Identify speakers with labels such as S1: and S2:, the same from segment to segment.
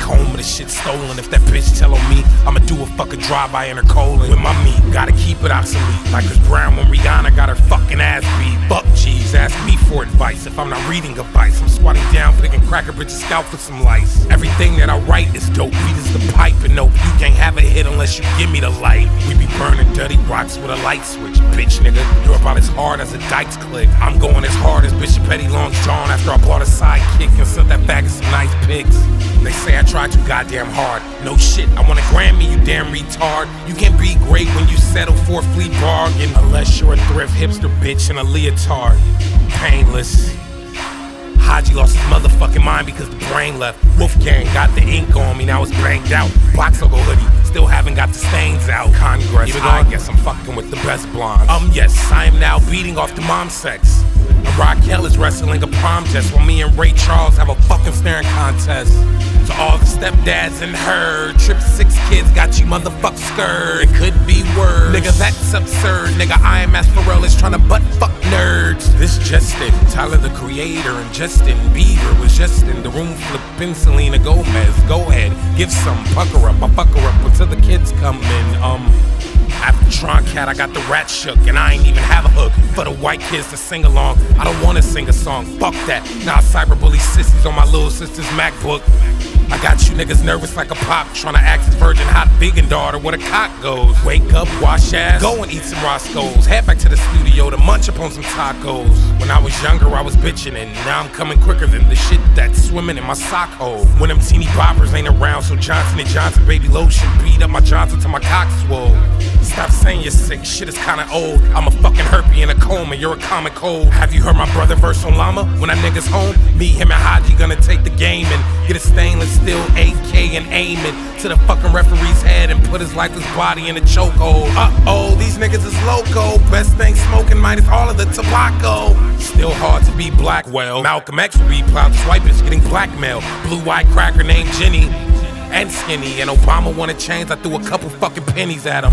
S1: home with the shit stolen. If that bitch tell on me, I'ma do a fucking drive-by in her colon. With my meat, gotta keep it obsolete. Like Chris Brown when Rihanna got her fucking ass beat. Fuck G's, ask me for advice. If I'm not reading advice, I'm squatting down, picking cracker bitches scalp for some lice. Everything that I write is dope, weed is the pipe. And no, you can't have a hit unless you give me the light. We be burning dirty rocks with a light switch, bitch nigga. You're about as hard as a Dykes click. I'm going as hard as Bishop Petty Long's John after I bought a sidekick and sent that bag of some nice pics. They say I tried too goddamn hard. No shit, I want a Grammy, you damn retard. You can't be great when you settle for a flea bargain, unless you're a thrift hipster bitch in a leotard. Painless. Haji lost his motherfucking mind because the brain left. Wolfgang got the ink on me, now it's banged out. Box logo hoodie, still haven't got the stains out. Congress, I guess I'm fucking with the best blondes. Yes, I am now beating off the mom sex. And Raquel is wrestling a prom test while me and Ray Charles have a fucking staring contest. To all the stepdads and her, trip 6 kids got you motherfuckers scared. It could be worse, nigga, that's absurd. Nigga, I am as Pharrell is trying to butt fuck nerds. This just in, Tyler the Creator and Justin Bieber was just in the room flipping Selena Gomez. Go ahead, give some, pucker up, I fuck her up until the kids come in. After Tron Cat, I got the rat shook, and I ain't even have a hook for the white kids to sing along. I don't wanna sing a song, fuck that. Now I cyberbully sissies on my little sister's MacBook. I got you niggas nervous like a pop, tryna ask his virgin hot vegan daughter where the cock goes. Wake up, wash ass, go and eat some Roscoe's. Head back to the studio to munch up on some tacos. When I was younger, I was bitching, and now I'm coming quicker than the shit that's swimming in my sock hole. When them teeny boppers ain't around, so Johnson & Johnson baby lotion beat up my Johnson till my cock swole. Stop saying you're sick, shit is kinda old. I'm a fucking herpy in a coma, you're a comic cold. Have you heard my brother verse on Llama? When that nigga's home, me, him, and Haji gonna take the game and get a stainless steel AK and aim it to the fucking referee's head and put his lifeless body in a chokehold. Uh-oh, these niggas is loco. Best thing smoking minus all of the tobacco. Still hard to be black, well, Malcolm X will be plowed swipers getting blackmail. Blue-eyed cracker named Jenny and skinny, and Obama wanted change, I threw a couple fucking pennies at him.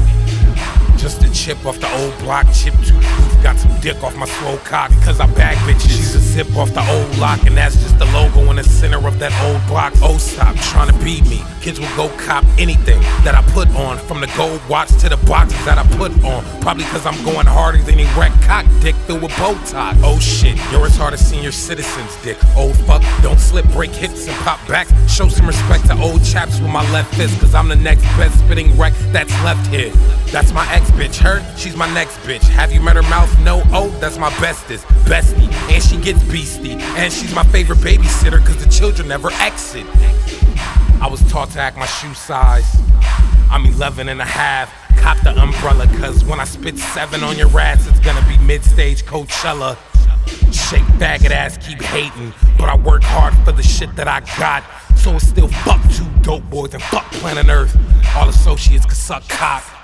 S1: Just a chip off the old block, chip too proof, got some dick off my swole cock, cause I bag bitches. She's a zip off the old lock, and that's just the logo in the center of that old block. Oh, stop trying to beat me. Kids will go cop anything that I put on, from the gold watch to the boxes that I put on. Probably cause I'm going harder than a wreck cock dick filled with Botox. Oh shit, you're as hard as senior citizens, dick. Old fuck, don't slip, break hips and pop backs. Show some respect to old chaps with my left fist, cause I'm the next best spitting wreck that's left here. That's my ex bitch, her, she's my next bitch. Have you met her mouth? No, oh, that's my bestest, bestie. And she gets beastie, and she's my favorite babysitter, cause the children never exit. I was taught to act my shoe size. I'm 11 and a half, cop the umbrella, cause when I spit 7 on your ass, it's gonna be mid-stage Coachella. Shake faggot ass, keep hating, but I work hard for the shit that I got. So it's still fuck 2 dope boys and fuck planet Earth. All associates can suck cock.